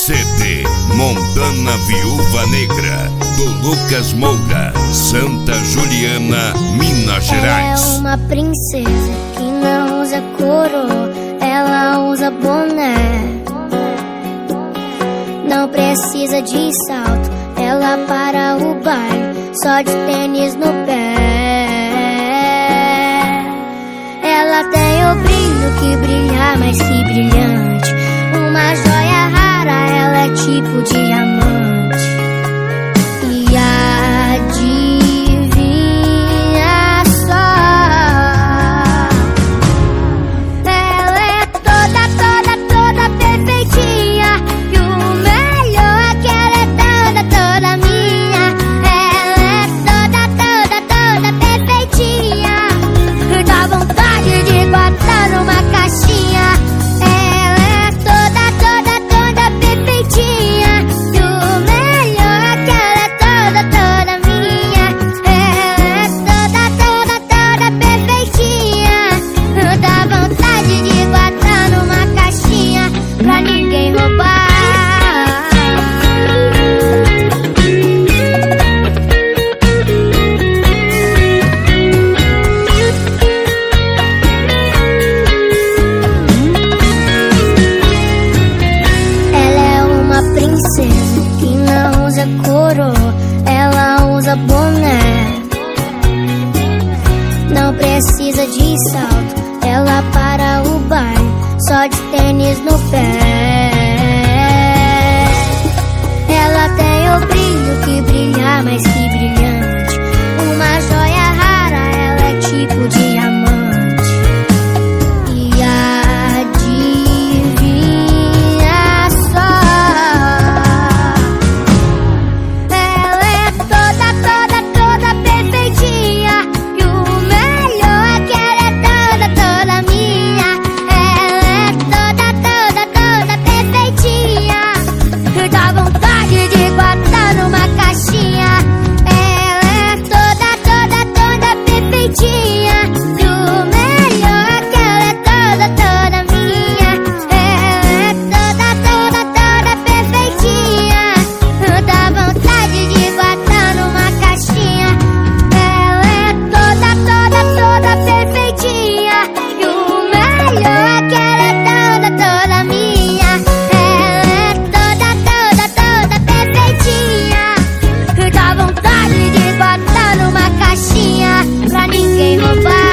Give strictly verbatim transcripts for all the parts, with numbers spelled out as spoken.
C D Montana Viúva Negra, do Lucas Moura, Santa Juliana, Minas Gerais. É uma princesa que não usa coroa, ela usa boné. Não precisa de salto, ela para o baile só de tênis no pé. Ela tem o brilho que brilha mais que brilhante, uma joia rara, ela é tipo diamante. E adivinha só, ela é toda, toda, toda perfeitinha, e o melhor é que ela é toda, toda minha. Ela é toda, toda, toda perfeitinha, dá vontade de botar numa caixinha. Ela é toda, toda, toda perfeitinha, e o melhor é que ela é toda, toda minha. Ela é toda, toda, toda perfeitinha, dá vontade de botar numa caixinha pra ninguém roubar. Princesa que não usa coroa, ela usa boné. Não precisa de salto, ela para o baile só de tênis no pé. Ela tem o brilho que brilha mais que brilhante, uma joia rara, ela é tipo diamante. E adivinha só, dá vontade de botar numa caixinha. Ela é toda, toda, toda perfeitinha, e o melhor é que ela é toda, toda minha. Ela é toda, toda, toda perfeitinha, dá vontade de botar numa caixinha. Ela é toda, toda, toda perfeitinha, e o melhor é que ela é toda, toda minha. Dá vontade de botar numa caixinha pra ninguém roubar.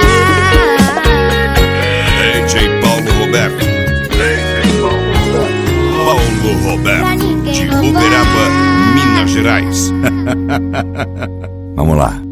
D J Paulo Roberto, D J Paulo Roberto, Paulo Roberto, de Uberaba, Minas Gerais. Vamos lá.